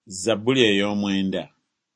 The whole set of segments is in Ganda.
Zabbuli ey'omwenda.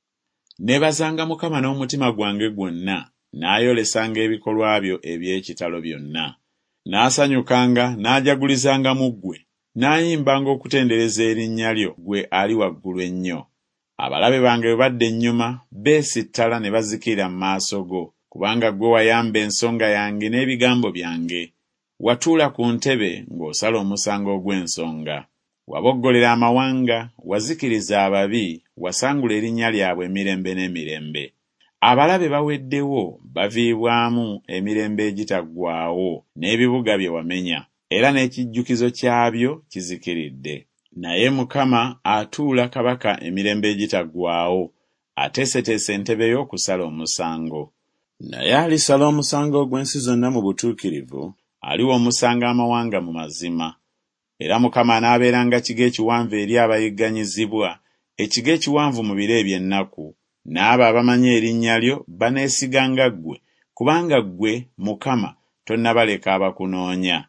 Neebazanga Mukama n'omutima gwange gwonna, n'ayolesanga ebikolwa byo eby'ekitalo byonna. N'asanyukanga n'ajagulizanga mu ggwe, n'ayimbanga okutendereza erinnya lyo, ggwe ali waggulu ennyo. Abalabe bange bwe badda ennyuma, beesittala ne bazikira mu maaso go, kubanga ggwe wayamba ensonga yange n'ebigambo byange. Watuula ku ntebe ng'osala omusango ogw'ensonga. Waboggolera amawanga, wazikiriza ababi, wasangula erinnya lyabwe emirembe n'emirembe. Abalabe baweddewo, baviibwamu emirembe egitaggwaawo n'ebibuga bye wamenya, era n'ekijjukizo kyabyo kizikiridde. Naye Mukama atuula kabaka emirembe egitaggwaawo, ateeseteese entebe y'okusala omusango. Naye alisala omusango ogw'ensi zonna mu butuukirivu, aliwa omusanga amawanga mu mazima. Era Mukama anaabeeranga kigo ekiwanvu eri abayigganyizibwa, ekigo ekiwanvu mu biro eby'ennaku. N'abo abamanyi erinnya lyo baneesiganga ggwe, kubanga ggwe, Mukama, tonnabaleka abakunoonya.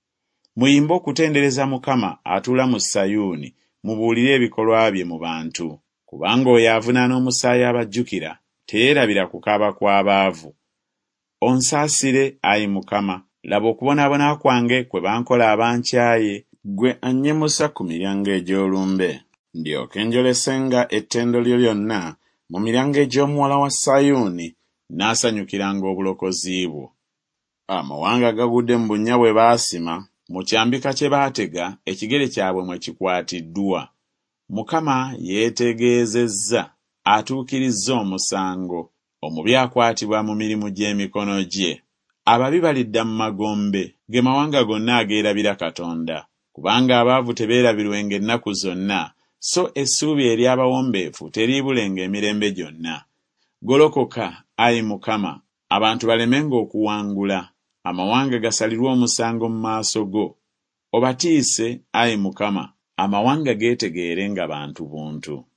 Muyimbe okutendereza Mukama atuula mu Sayuuni, mubuulire ebikolwa bye mu bantu. Kubanga oyo avunaana omusaayi abajjukira, teyeerabira kukaaba kw'abaavu. Onsaasire, Ayi Mukama, laba okubonaabona kwange kwe bankola abankyaye, ggwe annyimusa ku miryango egy'olumbe. Ndyoke njolesenga ettendo lyo lyonna mu miryango egy'omuwala wa Sayuuni, n'asanyukiranga obulokozi bwo. Amawanga gagudde mu bunnya bwe baasima, mu kyambika kye baatega, ekigere kyabwe mwe kikwatiddwa. Mukama yeetegeezezza, atuukirizza omusango. Omubi akwatibwa mu mirimu gy'emikono gye. Ababi balidda mu magombe, ge mawanga gonna ageerabira Katonda. Kubanga abaavu tebeerabirwenga ennaku zonna, so essuubi ery'abawombeefu teriibulenga emirembe gyonna. Golokoka, Ayi Mukama, abantu balemenga okuwangula, amawanga gasalirwe omusango mu maaso go. Obatiise, Ayi Mukama, amawanga geetegeere nga bantu buntu.